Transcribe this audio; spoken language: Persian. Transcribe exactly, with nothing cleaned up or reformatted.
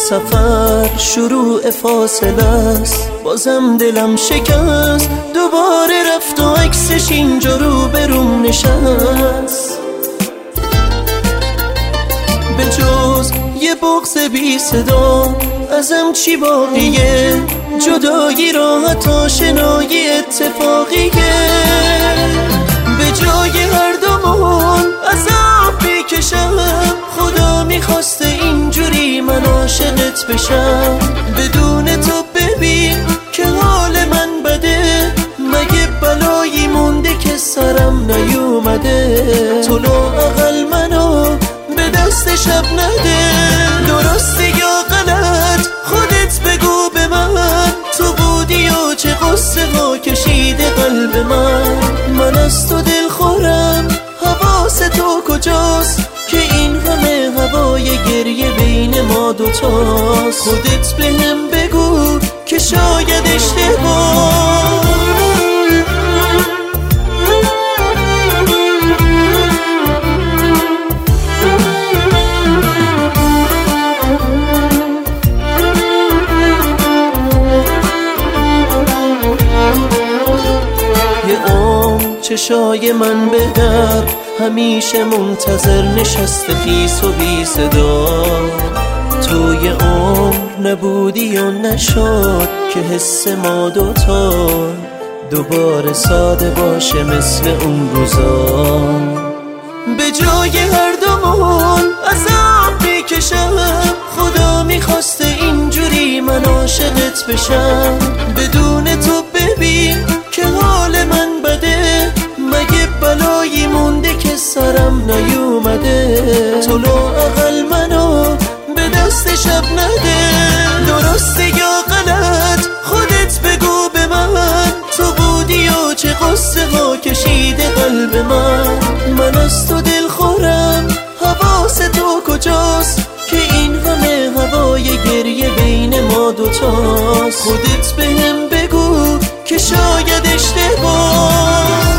سفر شروع فاصله است، بازم دلم شکست، دوباره رفت و عکسش اینجا رو بروم نشست. به جز یه بغض بی صدا ازم چی باقیه؟ جدایی راحت آشنایی اتفاقیه. به جای هر دومون عذاب میکشم، خدا میخواسته اینجوری من عاشقت بشم. بدون تو ببین که حال من بده، مگه بلایی مونده که سرم نیومده؟ تو لااقل منو به دست شب نده. درسته یا غلط خودت بگو به من، تو بودی و چه قصه ها کشیده قلب من. من از تو دل خورم، حواس تو کجاست که این همه هوای گریه بین ما دوتاست؟ خودت بهم بگو که شاید اشتباه. چشای من به در همیشه منتظر نشسته خیس و بی صدا. توی عمر نبودی و نشد که حس ما دوتا دوباره ساده باشه مثل اون روزا. به جای هر دومون عذاب میکشم، خدا میخواسته اینجوری من عاشقت بشم. بدون تو ببین که حال من بده، مگه بلایی مونده که سرم نیومده؟ تو لااقل منو به دست شب نده. درسته یا غلط خودت بگو به من، تو بودی و چه قصه ها کشیده قلب من. من از تو دل خورم، حواس تو کجاست که این همه هوای گریه بین ما دوتاست؟ خودت بهم بگو که شاید اشتباه.